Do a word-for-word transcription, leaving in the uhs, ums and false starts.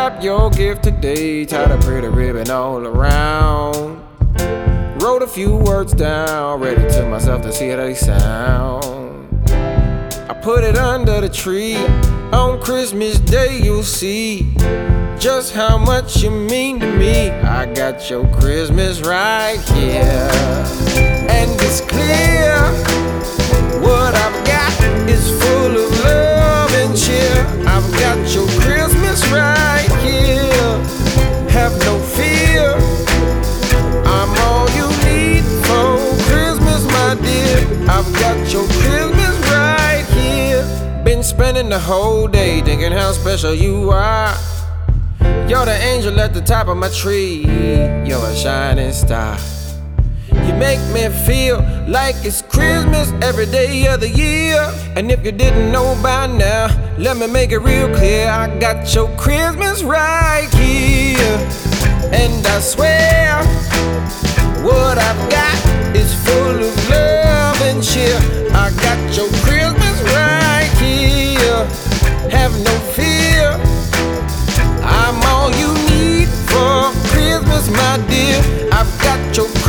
wrap your gift today, tied a pretty ribbon all around. Wrote a few words down, read it to myself to see how they sound. I put it under the tree. On Christmas Day you'll see just how much you mean to me. I got your Christmas right here, and it's clear what I've got is full of love and cheer. I've got your Christmas right here, have no fear. I'm all you need for Christmas, my dear. I've got your Christmas right here. Been spending the whole day thinking how special you are. You're the angel at the top of my tree, you're a shining star. You make me feel like it's Christmas every day of the year. And if you didn't know by now, let me make it real clear. I got your Christmas right here, and I swear what I've got is full of love and cheer. I got your Christmas right here, have no fear. I'm all you need for Christmas, my dear. I've got your